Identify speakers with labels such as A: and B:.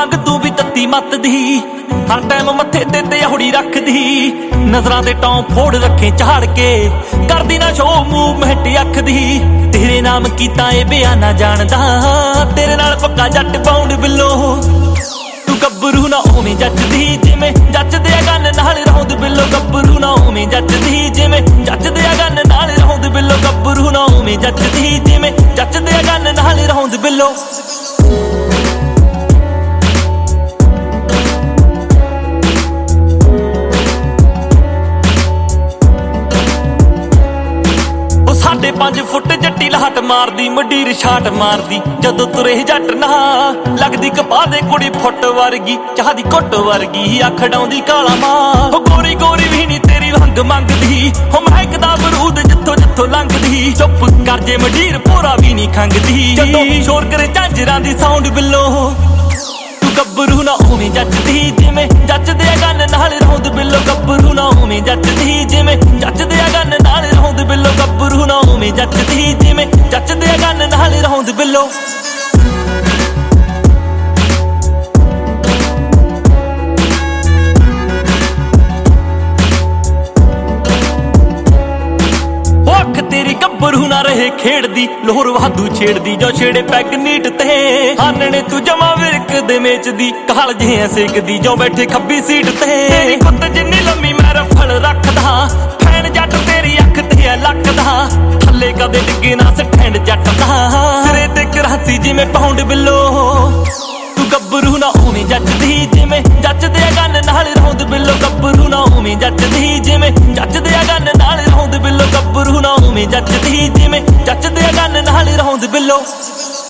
A: ਵਾਂਗ ਤੂੰ ਵੀ ਤੱਤੀ ਮੱਤ ਦੀ ਹਰ ਟਾਈਮ ਮੱਥੇ ਤੇ ਤਿਉੜੀ ਰੱਖਦੀ ਨਜ਼ਰਾਂ ਦੇ ਟੌਂ ਫੋੜ ਰੱਖੇ ਝਾੜ ਕੇ ਕਰਦੀ ਨਾ ਸ਼ੋ ਮੂਵਮੈਂਟ ਅੱਖ ਦੀ ਤੇਰੇ ਨਾਮ ਕੀਤਾ ਏ ਬਿਆਨਾ ਜਾਣਦਾ ਤੇਰੇ ਨਾਲ ਪੱਕਾ ਜੱਟ ਬਾਉਂਡ ਬਿੱਲੋ ਤੂੰ ਗੱਭਰੂ ਨਾ ਉਵੇਂ ਜੱਜਦੀ ਜਿਵੇਂ ਜੱਜਦੇ ਆ ਗੰਨ ਨਾਲ ਰੌਂਦ ਬਿੱਲੋ ਗੱਭਰੂ ਨਾ ਉਵੇਂ ਜੱਜਦੀ ਜਿਵੇਂ ਜੱਜਦੇ ਆ ਗੰਨ ਨਾਲ ਰੌਂਦ ਬਿੱਲੋ ਗੱਭਰੂ ਨਾ ਉਵੇਂ ਜੱਜਦੀ ਜਿਵੇਂ ਜੱਜਦੇ ਆ ਗੰਨ ਨਾਲ ਰੌਂਦ ਬਿੱਲੋ ਸਾਡੇ 5 ਫੁੱਟ ਜੱਟੀ ਲਾਟ ਮਾਰਦੀ ਮੰਡੀਰ ਛਾਟ ਮਾਰਦੀ ਜਦੋਂ ਤੁਰੇ ਜੱਟ ਨਾ ਲੱਗਦੀ ਕਪਾਹ ਦੇ ਕੁੜੀ ਫੁੱਟ ਵਰਗੀ ਚਾਹ ਦੀ ਘੁੱਟ ਵਰਗੀ ਅੱਖ ਡਾਉਂਦੀ ਕਾਲਾ ਮਾਂ ਗੋਰੀ ਗੋਰੀ ਵੀ ਨੀ ਤੇਰੀ ਹੰਗ ਮੰਗਦੀ ਹੋ ਮਹਿਕਦਾ ਬਰੂਦ ਜਿੱਥੋਂ ਜਿੱਥੋਂ ਲੰਘਦੀ ਚੁੱਪ ਕਰ ਜੇ ਮੰਡੀਰ ਪੂਰਾ ਵੀ ਨੀ ਖੰਗਦੀ ਜਦੋਂ ਸ਼ੋਰ ਕਰੇ ਝਾਂਜਰਾਂ ਦੀ ਸਾਊਂਡ ਬਿੱਲੋ ਗੱਭਰੂ ਨਾ ਉਵੇਂ ਜੱਜਦੀ ਜਿਵੇਂ ਜੱਜਦੇ ਆ ਗੰਨ ਨਾਲ ਰੌਂਦ ਬਿੱਲੋ ਗੱਭਰੂ ਨਾ ਉਵੇਂ ਜੱਜਦੀ ਜਿਵੇਂ ਜੱਜਦੇ ਆ ਗੰਨ ਨਾਲ ਰੌਂਦ ਬਿੱਲੋ ਗੱਭਰੂ ਨਾ ਉਵੇਂ ਜੱਜਦੀ ਜਿਵੇਂ ਜੱਜਦੇ ਆ ਗੰਨ ਨਾਲ ਰੌਂਦ ਬਿੱਲੋ ਤੇਰੀ ਗੱਭਰੂ ਨਾ ਰਹੇ ਖੇਡਦੀ ਲੋਹਰ ਵਾਧੂ ਛੇੜਦੀ ਜੋ ਛੇੜੇ ਪੈਗ ਨੀਟ ਤੇ ਹਾਨਣੇ ਤੂੰ ਜਮਾ ਵਿਰਕ ਦੇ ਮੇਚਦੀ ਕਾਲ ਜਿਹਾ ਸੇਕਦੀ ਜੋ ਬੈਠੇ ਖੱਬੀ ਸੀਟ ਤੇ ਤੇਰੀ ਕੁੱਤ ਜਿੰਨੀ ਲੰਮੀ ਮੈਂ ਰਫਲ ਰੱਖਦਾ ਫੈਨ ਜੱਟ ਤੇਰੀ ਅੱਖ ਤੇ ਆ ਲੱਕਦਾ ਥੱਲੇ ਕਦੇ ਡਿੱਗੇ ਨਾ ਸਟੈਂਡ ਜੱਟ ਦਾ ਸਿਰੇ ਤੇ ਕਰਾਚੀ ਜਿਵੇਂ ਪਾਉਂਡ ਬਿੱਲੋ ਤੂੰ ਗੱਭਰੂ ਨਾ ਉਵੇਂ ਜੱਜਦੀ ਜਿਵੇਂ ਜੱਜਦੇ ਆ ਗੰਨ ਨਾਲ ਰੌਂਦ ਬਿੱਲੋ ਗੱਭਰੂ ਨਾ ਉਵੇਂ ਜੱਜਦੀ ਜਿਵੇਂ ਜੱਜਦੇ ਆ ਗੰਨ ਨਾਲ ਰੌਂਦ ਬਿੱਲੋ ਗੱਭਰੂ ਨਾ ਉਵੇਂ ਜੱਜਦੀ ਜਿਵੇਂ ਜੱਜਦੇ ਆ ਗੰਨ ਨਾਲ ਰੌਂਦ ਬਿੱਲੋ